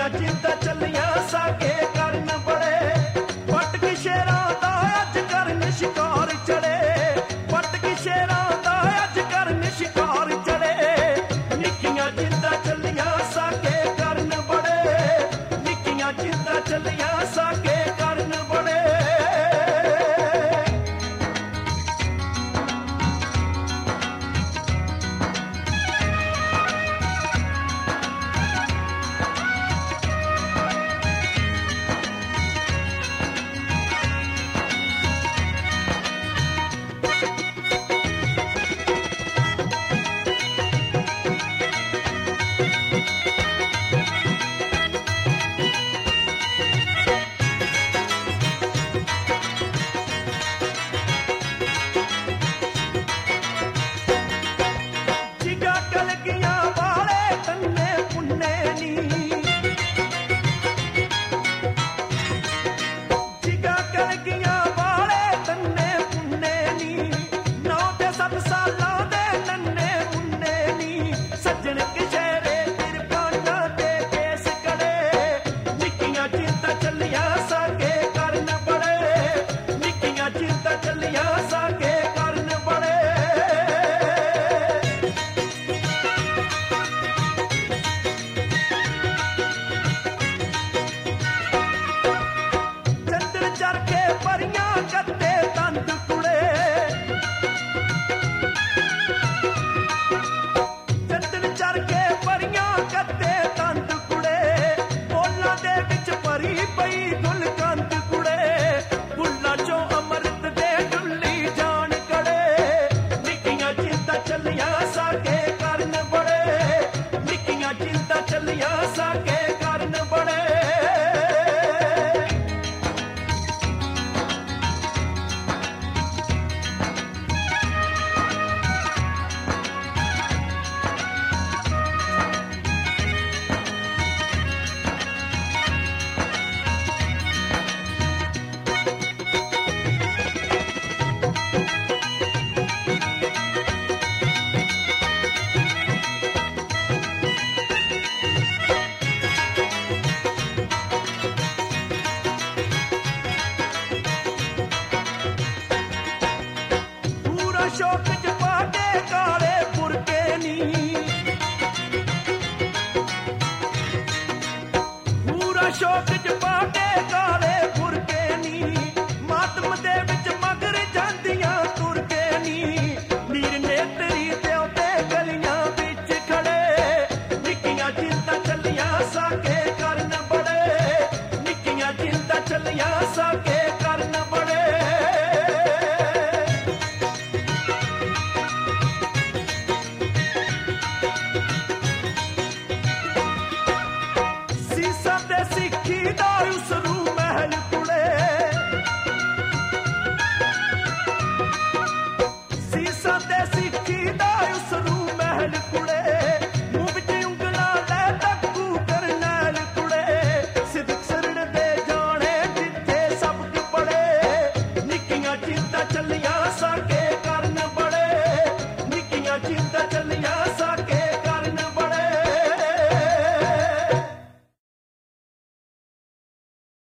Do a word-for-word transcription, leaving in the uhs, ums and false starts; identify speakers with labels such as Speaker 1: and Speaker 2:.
Speaker 1: निक्कियां जिद्दां चलियां साके करन बड़े पट की शेरां दा अज करन शिकार चढ़े पट की शेरां दा अज करन शिकार चढ़े निक्कियां जिद्दां चलियां साके करन बड़े निक्कियां जिद्दां चलियां साके करन बड़े शौक च पाके काले पुरके नी पूरा शौक च पाके काले पुरके नी मातम दे विच मगर जांदियां तुरके नी नीर ने तेरी त्योते गलियां विच खड़े निक्कियां जिद्दां चलियां साके